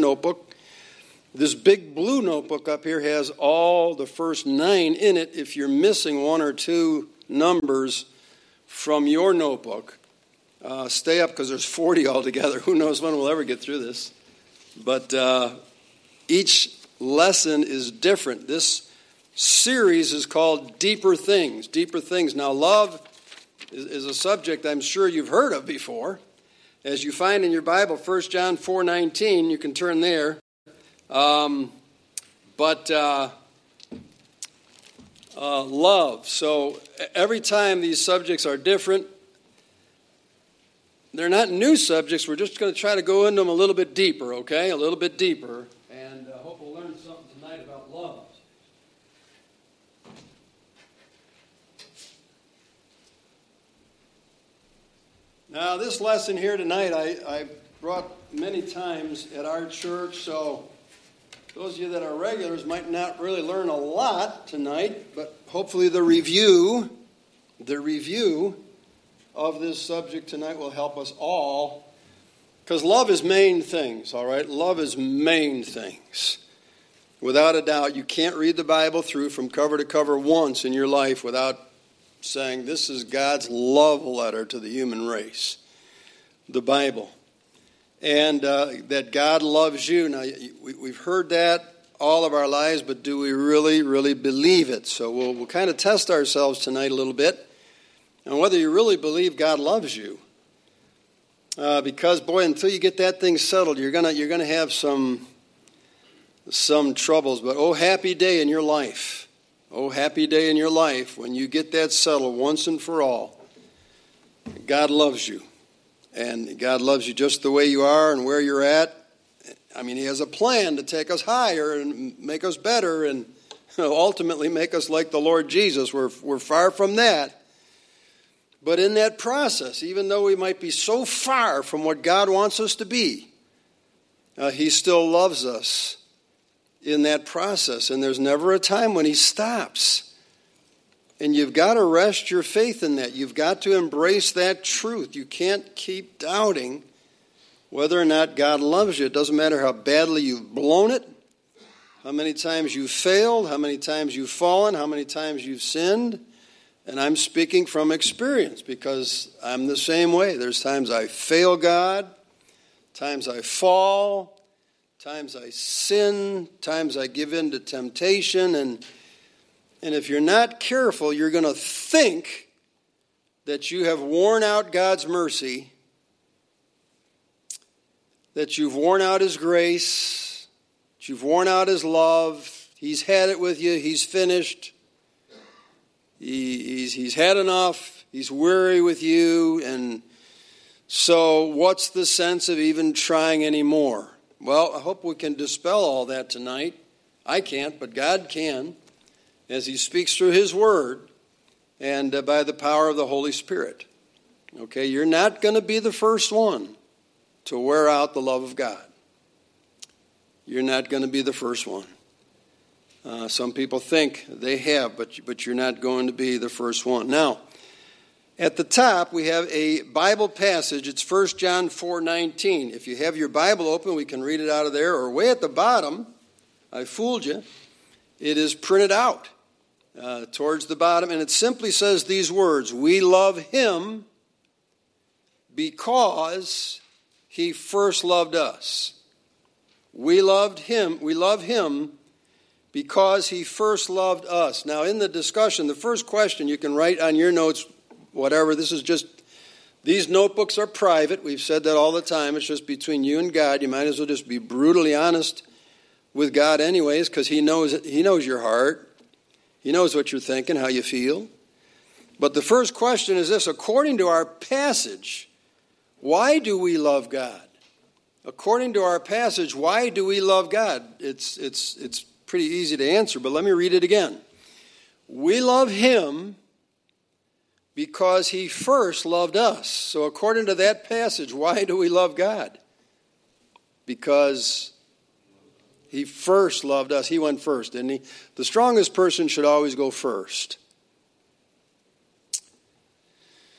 notebook. This big blue notebook up here has all the first 9 in it. If you're missing 1 or 2 numbers from your notebook, stay up because there's 40 altogether. Who knows when we'll ever get through this. But each lesson is different. This series is called Deeper Things. Deeper Things. Now, love is a subject I'm sure you've heard of before. As you find in your Bible, 1 John 4:19, you can turn there. Love. So every time these subjects are different, they're not new subjects. We're just going to try to go into them a little bit deeper, okay? A little bit deeper. And hope we'll learn something tonight about love. Now, this lesson here tonight, I brought many times at our church, so those of you that are regulars might not really learn a lot tonight, but hopefully the review of this subject tonight will help us all, because love is main things, all right? Love is main things. Without a doubt, you can't read the Bible through from cover to cover once in your life without saying this is God's love letter to the human race, the Bible. And that God loves you. Now, we've heard that all of our lives, but do we really, really believe it? So we'll kind of test ourselves tonight a little bit on whether you really believe God loves you. Because, boy, until you get that thing settled, you're gonna have some troubles. But oh, happy day in your life. Oh, happy day in your life when you get that settled once and for all. God loves you. And God loves you just the way you are and where you're at. I mean, He has a plan to take us higher and make us better and ultimately make us like the Lord Jesus. We're far from that. But in that process, even though we might be so far from what God wants us to be, He still loves us in that process. And there's never a time when He stops. And you've got to rest your faith in that. You've got to embrace that truth. You can't keep doubting whether or not God loves you. It doesn't matter how badly you've blown it, how many times you've failed, how many times you've fallen, how many times you've sinned. And I'm speaking from experience because I'm the same way. There's times I fail God, times I fall, times I sin, times I give in to temptation, and if you're not careful, you're going to think that you have worn out God's mercy, that you've worn out His grace, that you've worn out His love. He's had it with you. He's finished. He's had enough. He's weary with you. And so what's the sense of even trying anymore? Well, I hope we can dispel all that tonight. I can't, but God can, as He speaks through His Word and by the power of the Holy Spirit. Okay, you're not going to be the first one to wear out the love of God. You're not going to be the first one. Some people think they have, but you're not going to be the first one. Now, at the top, we have a Bible passage. It's 1 John 4:19. If you have your Bible open, we can read it out of there. Or way at the bottom, I fooled you, it is printed out towards the bottom. And it simply says these words: we love Him because He first loved us. We love Him because He first loved us. Now, in the discussion, the first question you can write on your notes, whatever, this is just, these notebooks are private. We've said that all the time. It's just between you and God. You might as well just be brutally honest with God anyways, because He knows your heart. He knows what you're thinking, how you feel. But the first question is this: according to our passage, why do we love God? According to our passage, why do we love God? It's pretty easy to answer, but let me read it again. We love Him because He first loved us. So according to that passage, why do we love God? Because He first loved us. He went first, didn't He? The strongest person should always go first.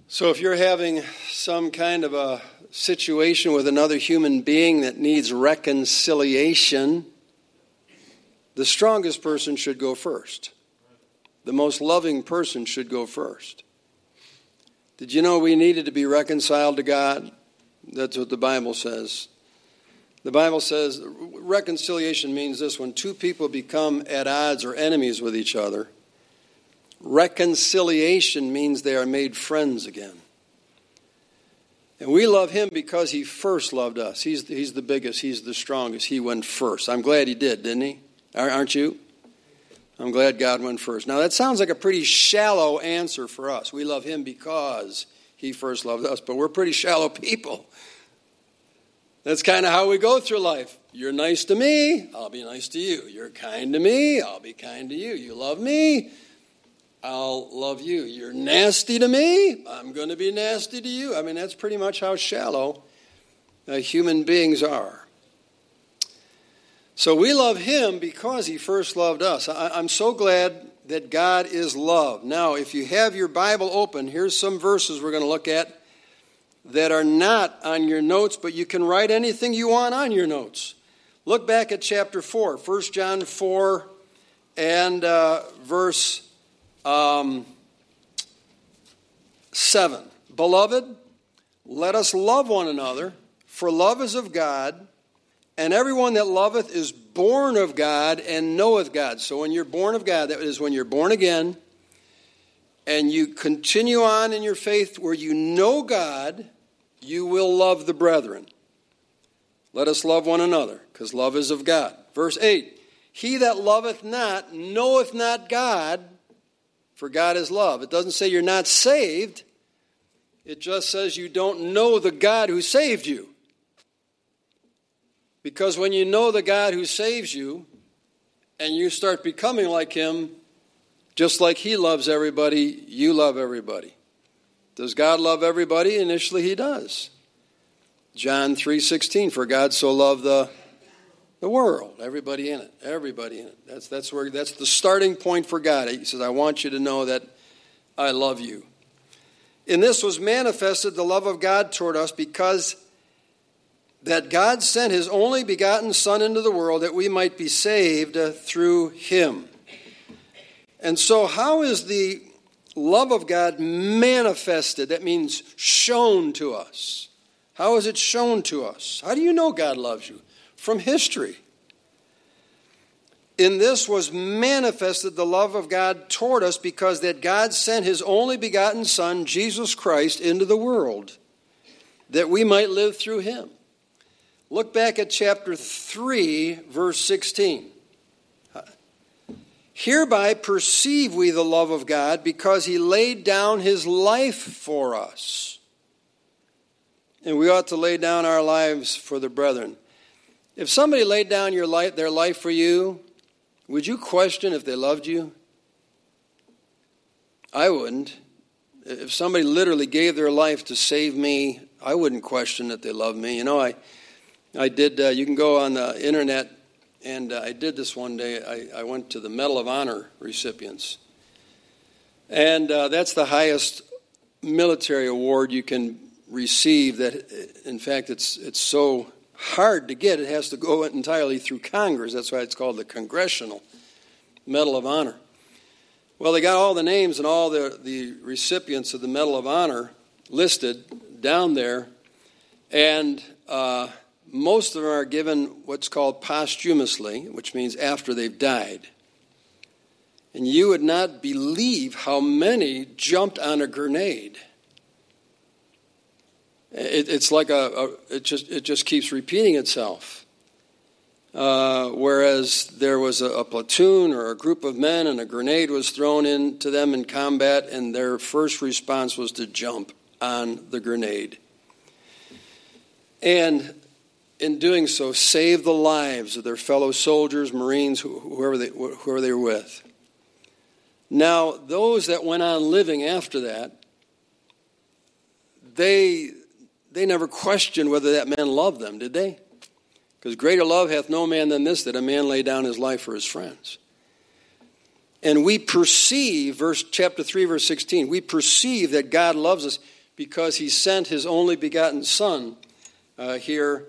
So if you're having some kind of a situation with another human being that needs reconciliation, the strongest person should go first. The most loving person should go first. Did you know we needed to be reconciled to God? That's what the Bible says. The Bible says reconciliation means this: when two people become at odds or enemies with each other, reconciliation means they are made friends again. And we love him because he first loved us. He's the biggest. He's the strongest. He went first. I'm glad he did, didn't he? Aren't you? I'm glad God went first. Now, that sounds like a pretty shallow answer for us. We love him because he first loved us, but we're pretty shallow people. That's kind of how we go through life. You're nice to me, I'll be nice to you. You're kind to me, I'll be kind to you. You love me, I'll love you. You're nasty to me, I'm going to be nasty to you. I mean, that's pretty much how shallow human beings are. So we love him because he first loved us. I'm so glad that God is love. Now, if you have your Bible open, here's some verses we're going to look at that are not on your notes, but you can write anything you want on your notes. Look back at chapter 4, 1 John 4 and verse 7. Beloved, let us love one another, for love is of God, and everyone that loveth is born of God and knoweth God. So when you're born of God, that is when you're born again, and you continue on in your faith where you know God, you will love the brethren. Let us love one another, because love is of God. Verse 8, he that loveth not knoweth not God, for God is love. It doesn't say you're not saved. It just says you don't know the God who saved you. Because when you know the God who saves you, and you start becoming like him, just like he loves everybody, you love everybody. Does God love everybody? Initially, he does. John 3:16, for God so loved the world, everybody in it, everybody in it. That's the starting point for God. He says, I want you to know that I love you. In this was manifested the love of God toward us, because that God sent his only begotten Son into the world that we might be saved through him. And so how is the love of God manifested? That means shown to us. How is it shown to us? How do you know God loves you? From history. In this was manifested the love of God toward us, because that God sent his only begotten Son, Jesus Christ, into the world, that we might live through him. Look back at chapter 3, verse 16. Hereby perceive we the love of God, because he laid down his life for us. And we ought to lay down our lives for the brethren. If somebody laid down their life for you, would you question if they loved you? I wouldn't. If somebody literally gave their life to save me, I wouldn't question that they loved me. You know, I did, you can go on the internet, and I did this one day. I went to the Medal of Honor recipients. And that's the highest military award you can receive. That, in fact, it's so hard to get. It has to go entirely through Congress. That's why it's called the Congressional Medal of Honor. Well, they got all the names and all the recipients of the Medal of Honor listed down there. And most of them are given what's called posthumously, which means after they've died. And you would not believe how many jumped on a grenade. It's like it just keeps repeating itself. Whereas there was a platoon or a group of men, and a grenade was thrown into them in combat, and their first response was to jump on the grenade. And in doing so, save the lives of their fellow soldiers, Marines, whoever they were with. Now, those that went on living after that, they never questioned whether that man loved them, did they? Because greater love hath no man than this, that a man lay down his life for his friends. And we perceive, chapter 3, verse 16, we perceive that God loves us because he sent his only begotten Son here.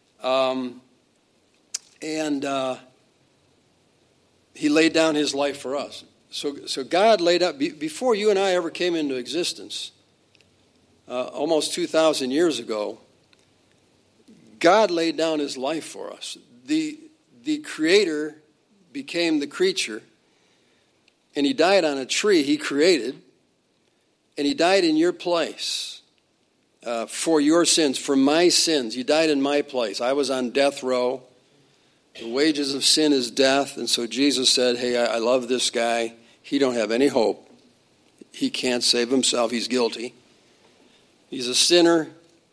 He laid down his life for us. So God laid out, before you and I ever came into existence, almost 2,000 years ago, God laid down his life for us. The Creator became the creature, and he died on a tree he created, and he died in your place for your sins, for my sins. He died in my place. I was on death row. The wages of sin is death, and so Jesus said, hey, I love this guy. He don't have any hope. He can't save himself. He's guilty. He's a sinner.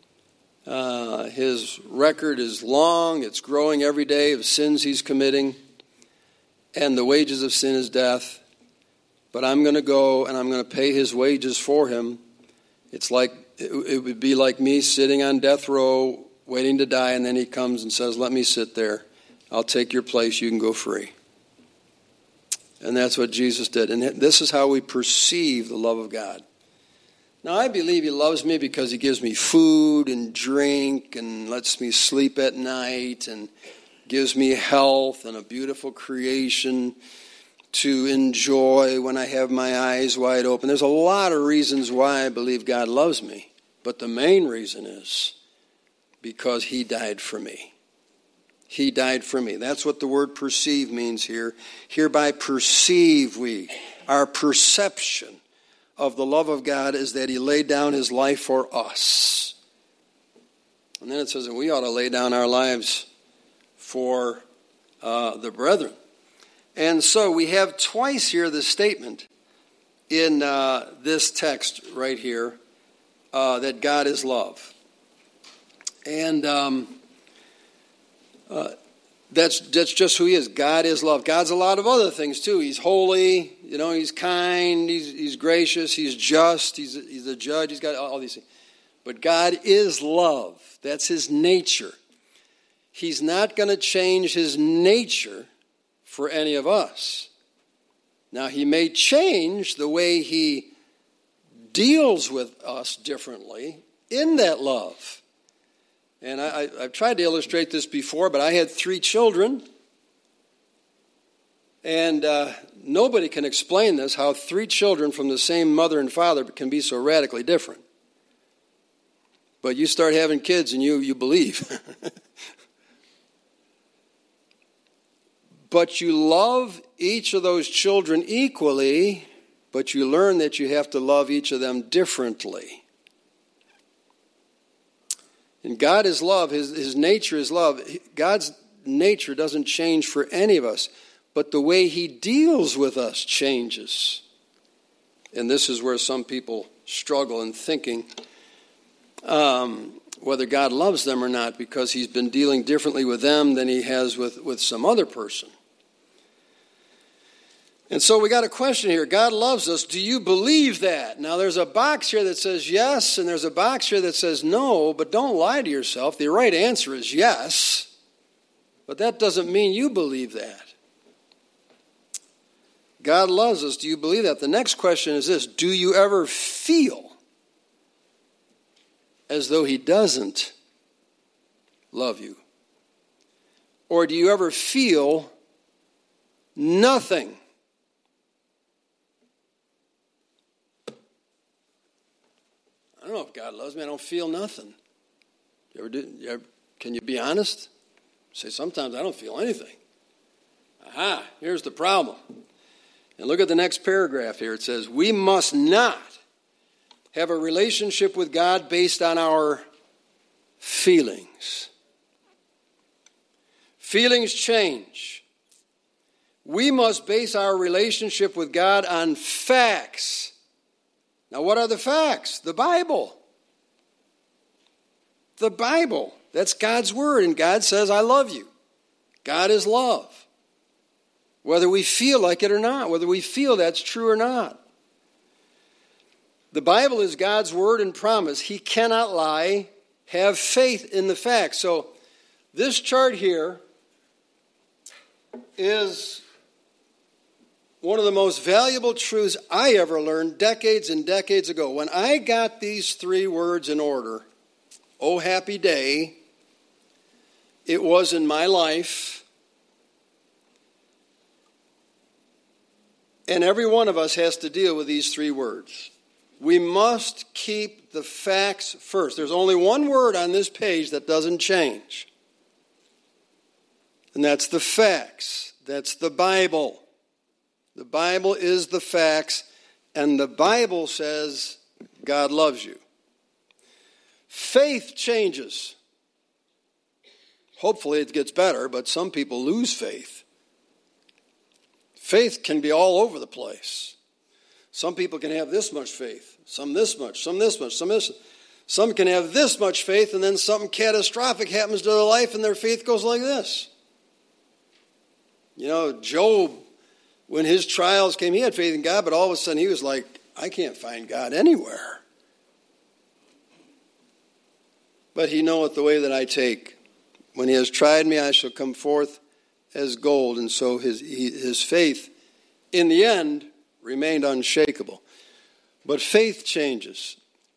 His record is long. It's growing every day of sins he's committing. And the wages of sin is death. But I'm going to go and I'm going to pay his wages for him. It's like it would be like me sitting on death row waiting to die, and then he comes and says, let me sit there. I'll take your place. You can go free. And that's what Jesus did. And this is how we perceive the love of God. Now, I believe he loves me because he gives me food and drink and lets me sleep at night and gives me health and a beautiful creation to enjoy when I have my eyes wide open. There's a lot of reasons why I believe God loves me. But the main reason is because he died for me. He died for me. That's what the word perceive means here. Hereby perceive we. Our perception of the love of God is that he laid down his life for us. And then it says that we ought to lay down our lives for the brethren. And so we have twice here the statement in this text right here that God is love. And that's just who he is. God is love. God's a lot of other things too. He's holy, he's kind, he's gracious, he's just, he's a judge, he's got all these things. But God is love. That's his nature. He's not going to change his nature for any of us. Now, he may change the way he deals with us differently in that love. And I've tried to illustrate this before, but I had 3 children. And nobody can explain this, how 3 children from the same mother and father can be so radically different. But you start having kids and you believe. But you love each of those children equally, but you learn that you have to love each of them differently. And God is love. His nature is love. God's nature doesn't change for any of us, but the way he deals with us changes. And this is where some people struggle in thinking whether God loves them or not, because he's been dealing differently with them than he has with some other person. And so we got a question here. God loves us. Do you believe that? Now, there's a box here that says yes, and there's a box here that says no, but don't lie to yourself. The right answer is yes, but that doesn't mean you believe that. God loves us. Do you believe that? The next question is this. Do you ever feel as though he doesn't love you? Or do you ever feel nothing? I don't know if God loves me. I don't feel nothing. You ever do? Can you be honest? Say, sometimes I don't feel anything. Aha, here's the problem. And look at the next paragraph here. It says, we must not have a relationship with God based on our feelings. Feelings change. We must base our relationship with God on facts. Now, what are the facts? The Bible. The Bible. That's God's word, and God says, I love you. God is love. Whether we feel like it or not, whether we feel that's true or not. The Bible is God's word and promise. He cannot lie. Have faith in the facts. So this chart here is one of the most valuable truths I ever learned decades and decades ago. When I got these 3 words in order, oh happy day, it was in my life. And every one of us has to deal with these 3 words. We must keep the facts first. There's only one word on this page that doesn't change. And that's the facts. That's the Bible. The Bible is the facts, and the Bible says God loves you. Faith changes. Hopefully it gets better, but some people lose faith. Faith can be all over the place. Some people can have this much faith, some this much, some this much, some this. Some can have this much faith, and then something catastrophic happens to their life, and their faith goes like this. You know, Job, when his trials came, he had faith in God, but all of a sudden he was like, I can't find God anywhere. But he knoweth the way that I take. When he has tried me, I shall come forth as gold. And so his faith, in the end, remained unshakable. But faith changes.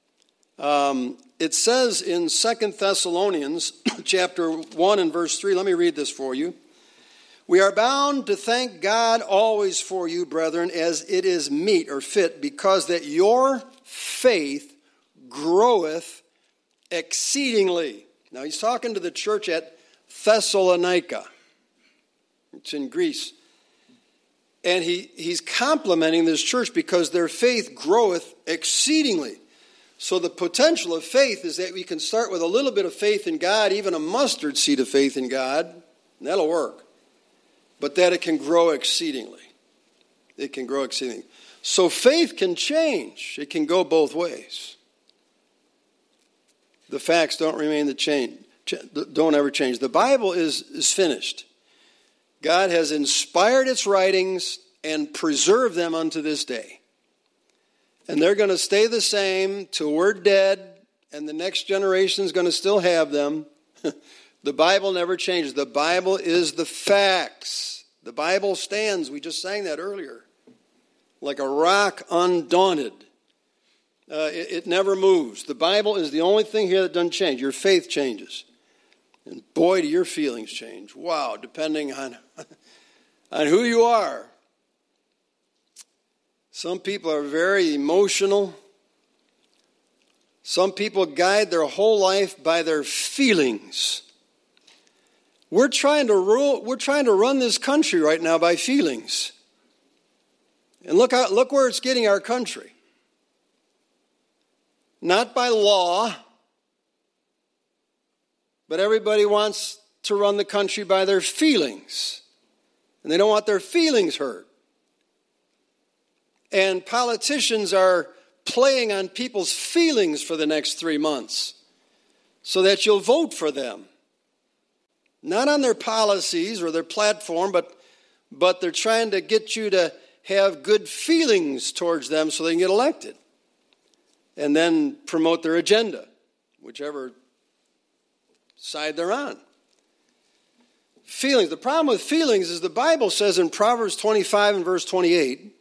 It says in 2 Thessalonians chapter 1 and verse 3, let me read this for you. We are bound to thank God always for you, brethren, as it is meet or fit, because that your faith groweth exceedingly. Now he's talking to the church at Thessalonica. It's in Greece. And he's complimenting this church because their faith groweth exceedingly. So the potential of faith is that we can start with a little bit of faith in God, even a mustard seed of faith in God, and that'll work. But that it can grow exceedingly. It can grow exceedingly. So faith can change. It can go both ways. The facts don't don't ever change. The Bible is finished. God has inspired its writings and preserved them unto this day. And they're going to stay the same till we're dead, and the next generation is going to still have them. The Bible never changes. The Bible is the facts. The Bible stands, we just sang that earlier, like a rock undaunted. It never moves. The Bible is the only thing here that doesn't change. Your faith changes. And boy, do your feelings change. Wow, depending on who you are. Some people are very emotional. Some people guide their whole life by their feelings. We're trying to run this country right now by feelings. And look where it's getting our country. Not by law, but everybody wants to run the country by their feelings. And they don't want their feelings hurt. And politicians are playing on people's feelings for the next 3 months so that you'll vote for them. Not on their policies or their platform, but they're trying to get you to have good feelings towards them so they can get elected. And then promote their agenda, whichever side they're on. Feelings. The problem with feelings is the Bible says in Proverbs 25 and verse 28,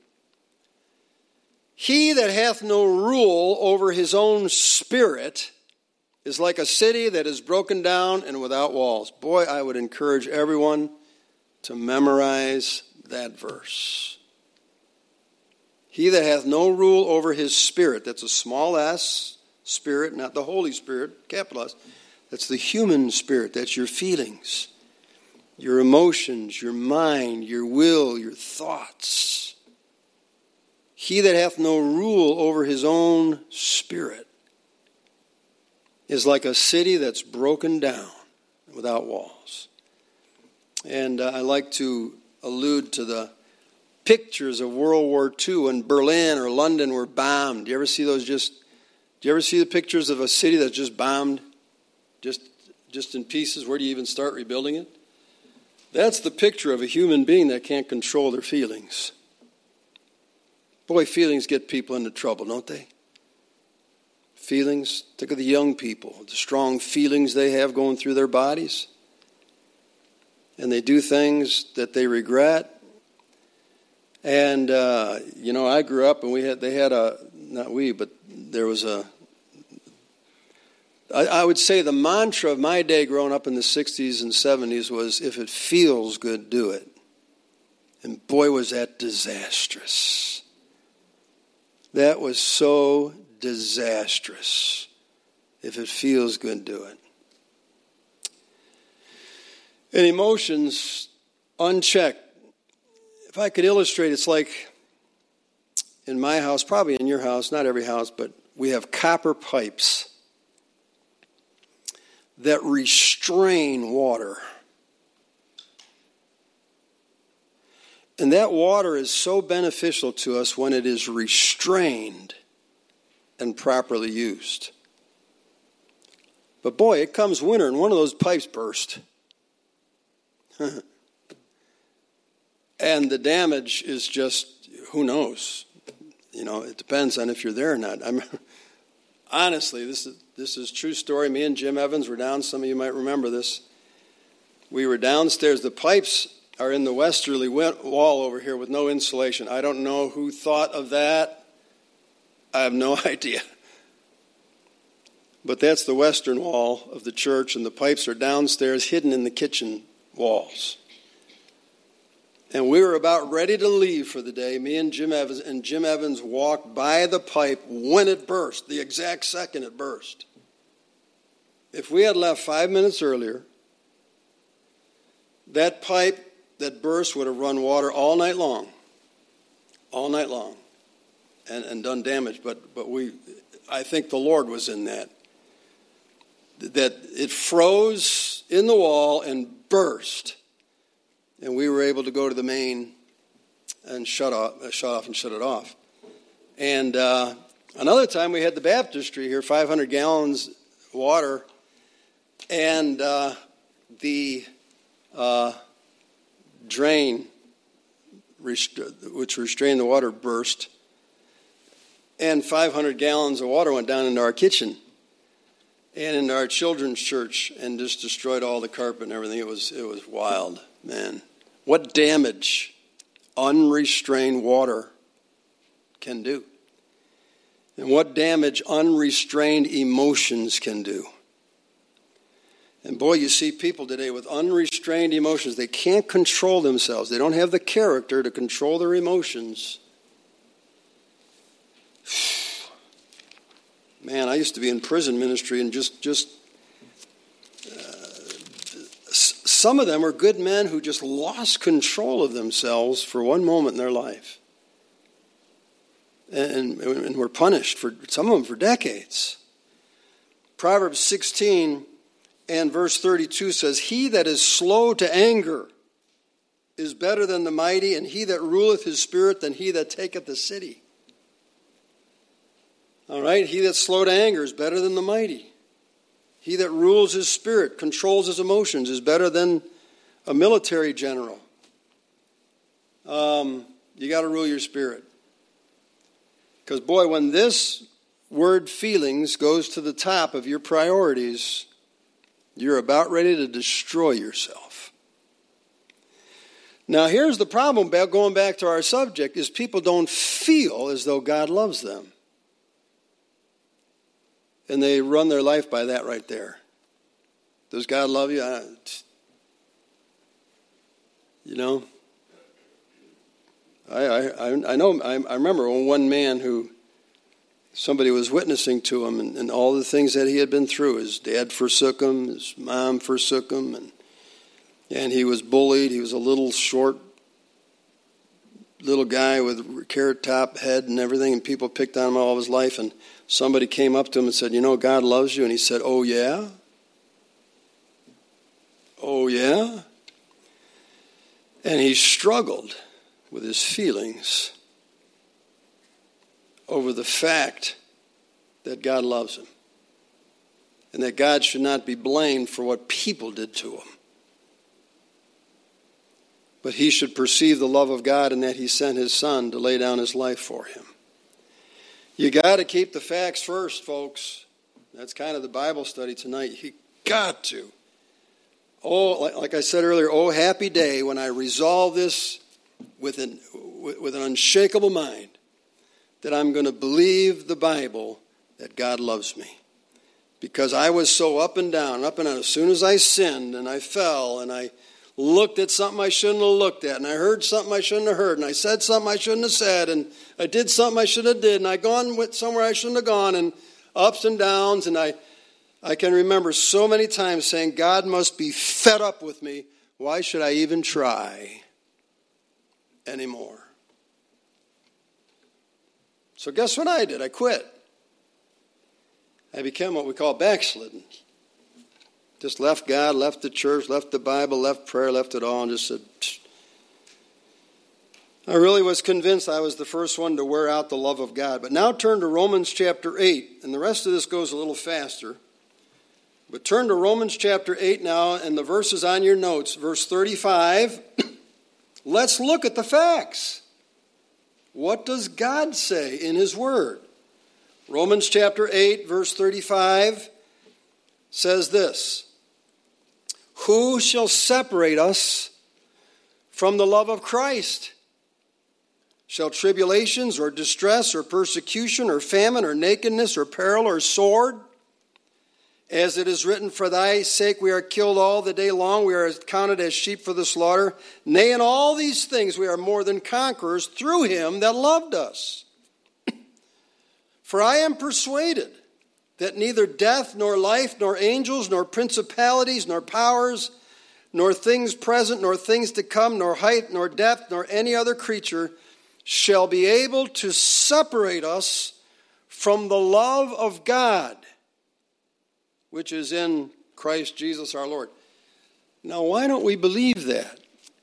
he that hath no rule over his own spirit is like a city that is broken down and without walls. Boy, I would encourage everyone to memorize that verse. He that hath no rule over his spirit, that's a small s, spirit, not the Holy Spirit, capital S. That's the human spirit, that's your feelings, your emotions, your mind, your will, your thoughts. He that hath no rule over his own spirit is like a city that's broken down without walls. And I like to allude to the pictures of World War II when Berlin or London were bombed. Do you ever see those do you ever see the pictures of a city that's just bombed? Just in pieces? Where do you even start rebuilding it? That's the picture of a human being that can't control their feelings. Boy, feelings get people into trouble, don't they? Feelings. Think of the young people, the strong feelings they have going through their bodies. And they do things that they regret. And, I grew up and I would say the mantra of my day growing up in the 60s and 70s was, if it feels good, do it. And boy, was that disastrous. That was so disastrous. If it feels good, do it. And emotions unchecked. If I could illustrate, it's like in my house, probably in your house, not every house, but we have copper pipes that restrain water. And that water is so beneficial to us when it is restrained and properly used. But boy, it comes winter and one of those pipes burst. And the damage is just, who knows? It depends on if you're there or not. Honestly, this is a true story. Me and Jim Evans were down. Some of you might remember this. We were downstairs. The pipes are in the westerly wall over here with no insulation. I don't know who thought of that. I have no idea. But that's the western wall of the church, and the pipes are downstairs, hidden in the kitchen walls. And we were about ready to leave for the day, me and Jim Evans walked by the pipe when it burst, the exact second it burst. If we had left 5 minutes earlier, that pipe that burst would have run water all night long, and done damage. But I think the Lord was in that it froze in the wall and burst. And we were able to go to the main and shut off and shut it off. And another time we had the baptistry here, 500 gallons water, and the drain, which restrained the water, burst, and 500 gallons of water went down into our kitchen and into our children's church and just destroyed all the carpet and everything. It was wild, man. What damage unrestrained water can do. And what damage unrestrained emotions can do. And boy, you see people today with unrestrained emotions. They can't control themselves. They don't have the character to control their emotions. Man, I used to be in prison ministry and some of them are good men who just lost control of themselves for one moment in their life. And were punished, for some of them, for decades. Proverbs 16 and verse 32 says, "He that is slow to anger is better than the mighty, and he that ruleth his spirit than he that taketh the city." All right, he that's slow to anger is better than the mighty. He that rules his spirit, controls his emotions, is better than a military general. You got to rule your spirit. Because, boy, when this word feelings goes to the top of your priorities, you're about ready to destroy yourself. Now, here's the problem, going back to our subject, is people don't feel as though God loves them. And they run their life by that right there. Does God love you? I remember one man who somebody was witnessing to him and all the things that he had been through. His dad forsook him, his mom forsook him, and he was bullied. He was a little short little guy with a carrot top head and everything, and people picked on him all his life, and somebody came up to him and said, God loves you. And he said, "Oh, yeah? Oh, yeah?" And he struggled with his feelings over the fact that God loves him and that God should not be blamed for what people did to him. But he should perceive the love of God and that he sent his son to lay down his life for him. You got to keep the facts first, folks. That's kind of the Bible study tonight. You got to. Oh, like I said earlier, oh, happy day when I resolve this with with an unshakable mind that I'm going to believe the Bible that God loves me. Because I was so up and down. As soon as I sinned and I fell and I looked at something I shouldn't have looked at, and I heard something I shouldn't have heard, and I said something I shouldn't have said, and I did something I shouldn't have did, and I gone somewhere I shouldn't have gone, and ups and downs, and I can remember so many times saying, God must be fed up with me. Why should I even try anymore? So guess what I did? I quit. I became what we call backslidden. Just left God, left the church, left the Bible, left prayer, left it all, and just said, psh. I really was convinced I was the first one to wear out the love of God. But now turn to Romans chapter 8, and the rest of this goes a little faster. But turn to Romans chapter 8 now, and the verses on your notes, verse 35. Let's look at the facts. What does God say in his word? Romans chapter 8, verse 35 says this: Who shall separate us from the love of Christ? Shall tribulations or distress or persecution or famine or nakedness or peril or sword? As it is written, for thy sake we are killed all the day long. We are counted as sheep for the slaughter. Nay, in all these things we are more than conquerors through him that loved us. For I am persuaded that neither death, nor life, nor angels, nor principalities, nor powers, nor things present, nor things to come, nor height, nor depth, nor any other creature shall be able to separate us from the love of God, which is in Christ Jesus our Lord. Now, why don't we believe that?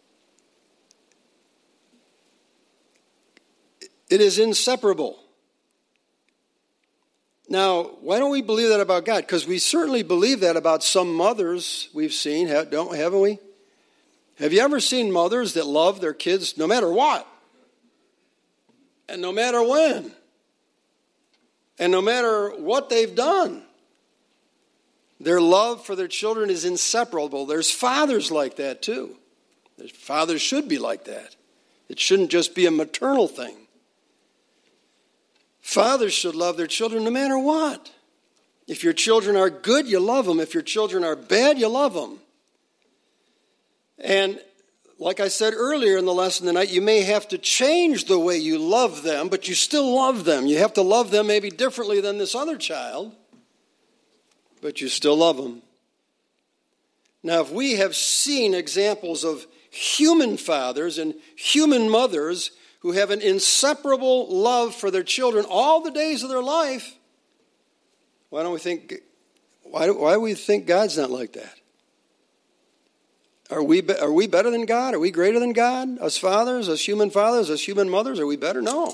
It is inseparable. Now, why don't we believe that about God? Because we certainly believe that about some mothers we've seen, haven't we? Have you ever seen mothers that love their kids no matter what? And no matter when? And no matter what they've done? Their love for their children is inseparable. There's fathers like that too. Fathers should be like that. It shouldn't just be a maternal thing. Fathers should love their children no matter what. If your children are good, you love them. If your children are bad, you love them. And like I said earlier in the lesson tonight, you may have to change the way you love them, but you still love them. You have to love them maybe differently than this other child, but you still love them. Now, if we have seen examples of human fathers and human mothers who have an inseparable love for their children all the days of their life, why do we think God's not like that? Are we better than God? Are we greater than God? As fathers, as human mothers, are we better? No.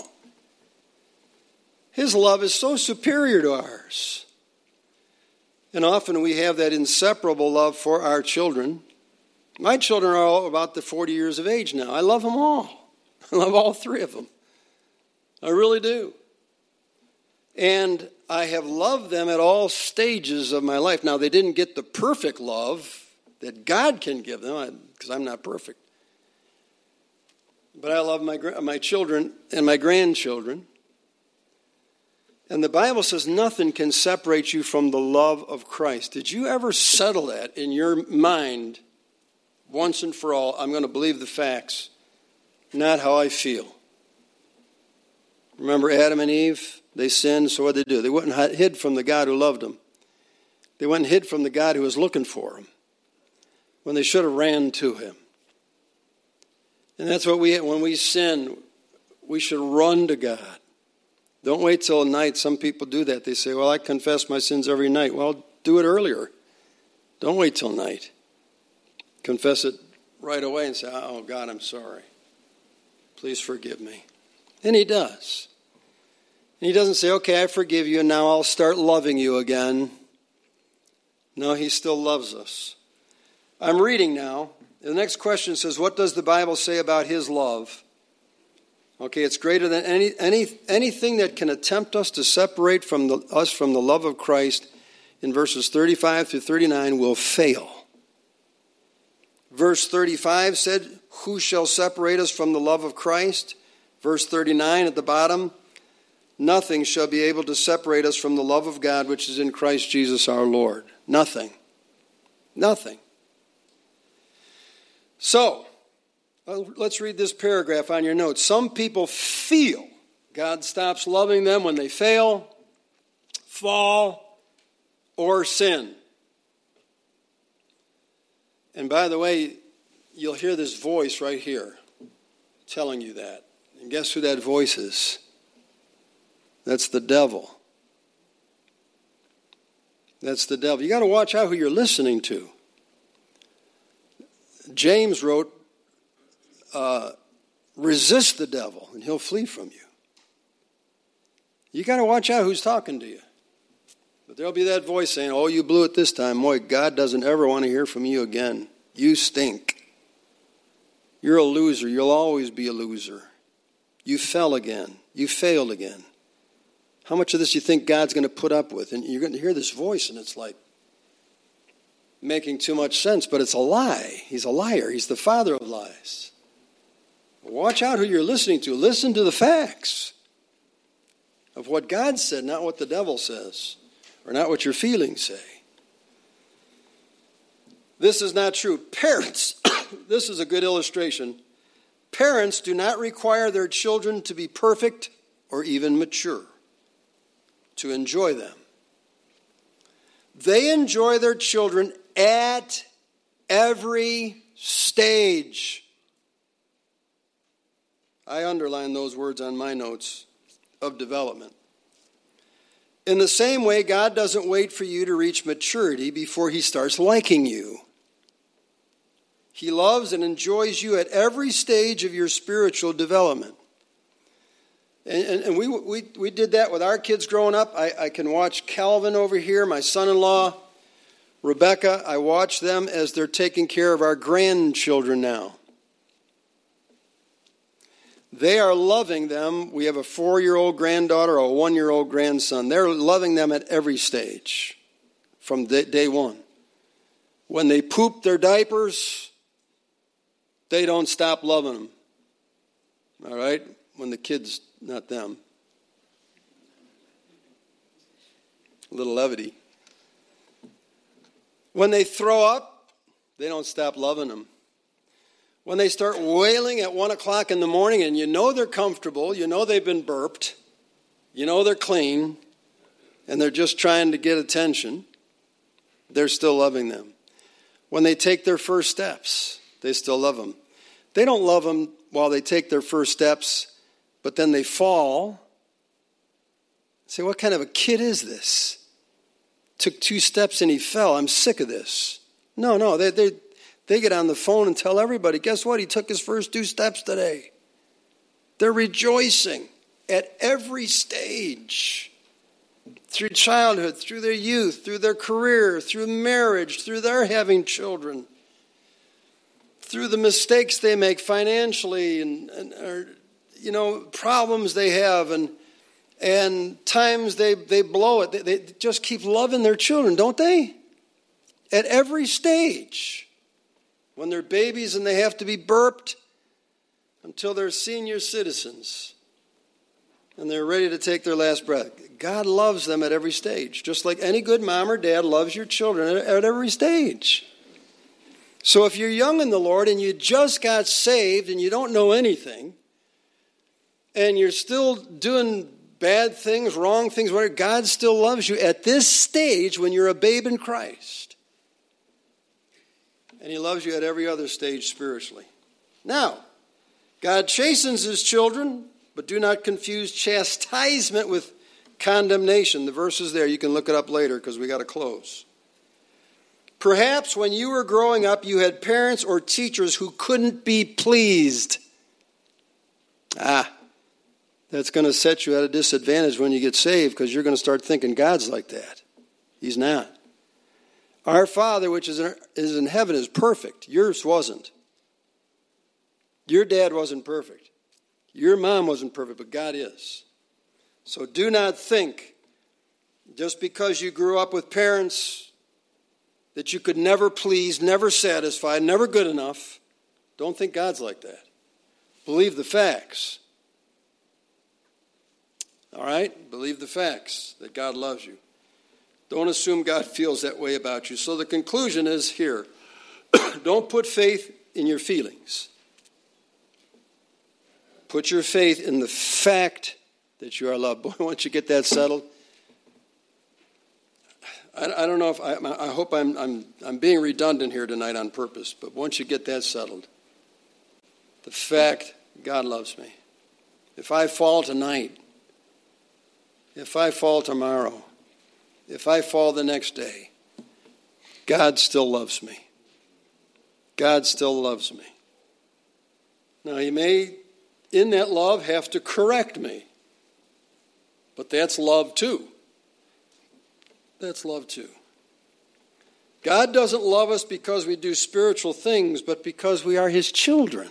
His love is so superior to ours. And often we have that inseparable love for our children. My children are all about the 40 years of age now. I love them all. I love all three of them. I really do. And I have loved them at all stages of my life. Now, they didn't get the perfect love that God can give them, because I'm not perfect. But I love my children and my grandchildren. And the Bible says nothing can separate you from the love of Christ. Did you ever settle that in your mind once and for all? I'm going to believe the facts, not how I feel. Remember Adam and Eve? They sinned, so what did they do? They went and hid from the God who loved them. They went and hid from the God who was looking for them when they should have ran to him. And that's what when we sin, we should run to God. Don't wait till night. Some people do that. They say, well, I confess my sins every night. Well, do it earlier. Don't wait till night. Confess it right away and say, oh, God, I'm sorry. Please forgive me. And he does. And he doesn't say, okay, I forgive you, and now I'll start loving you again. No, he still loves us. I'm reading now. The next question says, what does the Bible say about his love? Okay, it's greater than anything that can attempt us to separate us from the love of Christ in verses 35 through 39 will fail. Verse 35 said, who shall separate us from the love of Christ? Verse 39 at the bottom, nothing shall be able to separate us from the love of God which is in Christ Jesus our Lord. Nothing. Nothing. So, let's read this paragraph on your notes. Some people feel God stops loving them when they fail, fall, or sin. And by the way, you'll hear this voice right here telling you that. And guess who that voice is? That's the devil. That's the devil. You got to watch out who you're listening to. James wrote, resist the devil and he'll flee from you. You got to watch out who's talking to you. But there'll be that voice saying, oh, you blew it this time. Boy, God doesn't ever want to hear from you again. You stink. You're a loser. You'll always be a loser. You fell again. You failed again. How much of this do you think God's going to put up with? And you're going to hear this voice, and it's like making too much sense, but it's a lie. He's a liar. He's the father of lies. Watch out who you're listening to. Listen to the facts of what God said, not what the devil says, or not what your feelings say. This is not true. Parents, this is a good illustration. Parents do not require their children to be perfect or even mature to enjoy them. They enjoy their children at every stage. I underline those words on my notes of development. In the same way, God doesn't wait for you to reach maturity before he starts liking you. He loves and enjoys you at every stage of your spiritual development. And we did that with our kids growing up. I can watch Calvin over here, my son-in-law, Rebecca. I watch them as they're taking care of our grandchildren now. They are loving them. We have a 4-year-old granddaughter, a 1-year-old grandson. They're loving them at every stage from day one. When they poop their diapers, they don't stop loving them. All right? When the kids, not them. A little levity. When they throw up, they don't stop loving them. When they start wailing at 1 o'clock in the morning and you know they're comfortable, you know they've been burped, you know they're clean, and they're just trying to get attention, they're still loving them. When they take their first steps, they still love them. They don't love them while they take their first steps, but then they fall. Say, what kind of a kid is this? Took 2 steps and he fell. I'm sick of this. No, they get on the phone and tell everybody, guess what? He took his first 2 steps today. They're rejoicing at every stage. Through childhood, through their youth, through their career, through marriage, through their having children, through the mistakes they make financially and problems they have and times they blow it. They just keep loving their children, don't they? At every stage. When they're babies and they have to be burped until they're senior citizens and they're ready to take their last breath. God loves them at every stage, just like any good mom or dad loves your children at every stage. So if you're young in the Lord and you just got saved and you don't know anything and you're still doing bad things, wrong things, whatever, God still loves you at this stage when you're a babe in Christ. And he loves you at every other stage spiritually. Now, God chastens his children, but do not confuse chastisement with condemnation. The verse is there. You can look it up later because we got to close. Perhaps when you were growing up, you had parents or teachers who couldn't be pleased. That's going to set you at a disadvantage when you get saved because you're going to start thinking God's like that. He's not. Our Father, which is in heaven, is perfect. Yours wasn't. Your dad wasn't perfect. Your mom wasn't perfect, but God is. So do not think, just because you grew up with parents that you could never please, never satisfy, never good enough. Don't think God's like that. Believe the facts. All right? Believe the facts that God loves you. Don't assume God feels that way about you. So the conclusion is here. Don't put faith in your feelings. Put your faith in the fact that you are loved. Boy, once you get that settled, I don't know if I hope I'm being redundant here tonight on purpose, but once you get that settled, the fact God loves me. If I fall tonight, if I fall tomorrow, if I fall the next day, God still loves me. God still loves me. Now, He may, in that love, have to correct me, but that's love too. That's love too. God doesn't love us because we do spiritual things, but because we are His children.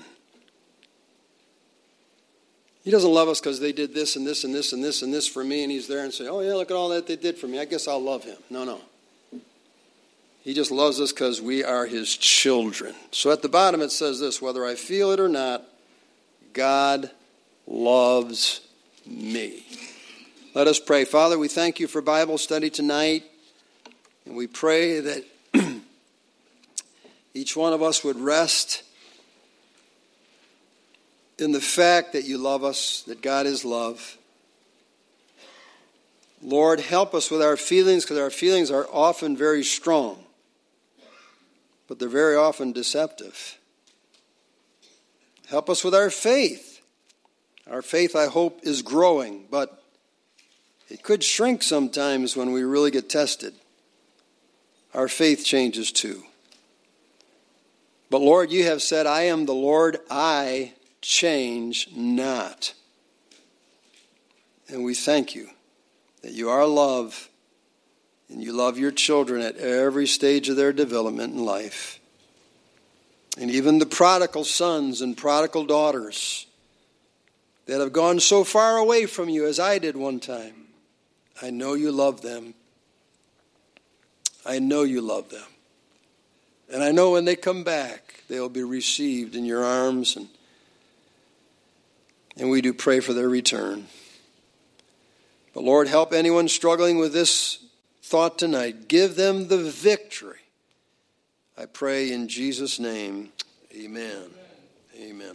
He doesn't love us because they did this and this and this and this and this for me, and He's there and say, oh yeah, look at all that they did for me. I guess I'll love Him. No. He just loves us because we are His children. So at the bottom it says this, whether I feel it or not, God loves me. Let us pray. Father, we thank You for Bible study tonight, and we pray that each one of us would rest in the fact that You love us, that God is love. Lord, help us with our feelings, because our feelings are often very strong, but they're very often deceptive. Help us with our faith. Our faith, I hope, is growing, but it could shrink sometimes when we really get tested. Our faith changes too. But Lord, You have said, I am the Lord, I change not. And we thank You that You are love, and You love Your children at every stage of their development in life. And even the prodigal sons and prodigal daughters that have gone so far away from You as I did one time, I know You love them. I know You love them. And I know when they come back, they'll be received in Your arms, and we do pray for their return. But Lord, help anyone struggling with this thought tonight. Give them the victory. I pray in Jesus' name, amen. Amen.